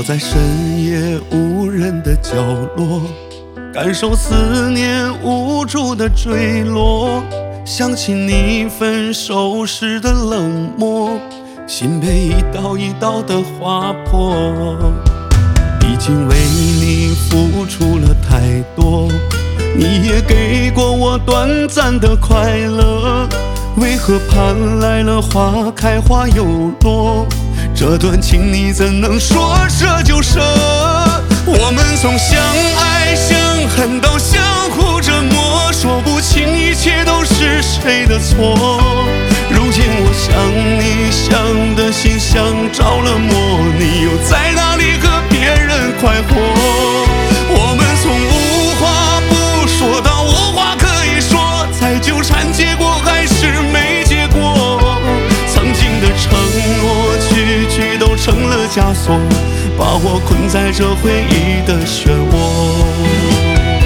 坐在深夜无人的角落，感受思念无助的坠落，想起你分手时的冷漠，心被一刀一刀的划破。已经为你付出了太多，你也给过我短暂的快乐，为何盼来了花开花又落？这段情你怎能说舍就舍？我们从相爱相恨到相互折磨，说不清一切都是谁的错。如今我想你想的心像着了魔，你又在哪里和别人快活？我们从无话不说到无话可以说，再纠缠结果还是没结果。曾经的承诺句句都成了枷锁，把我困在这回忆的漩涡。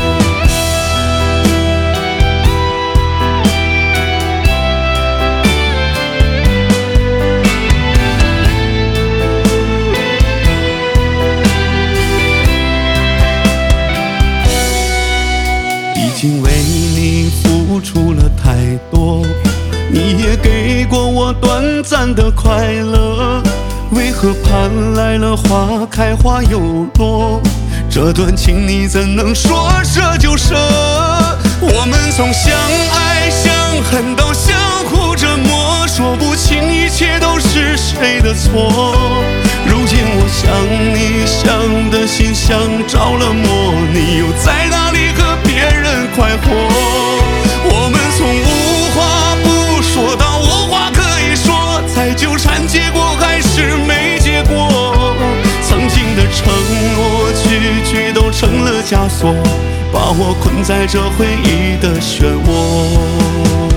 已经为你付出了太多，你也给过我短暂的快乐，为何盼来了花开花又落？这段情你怎能说舍就舍？我们从相爱相恨到相互折磨，说不清一切都是谁的错。如今我想你想的心像着了魔，你又在哪里和别人快活？我们从无话不说到无话可以说，再纠缠结果还是没结果。曾经的承诺句句都成了枷锁，把我困在这回忆的漩涡。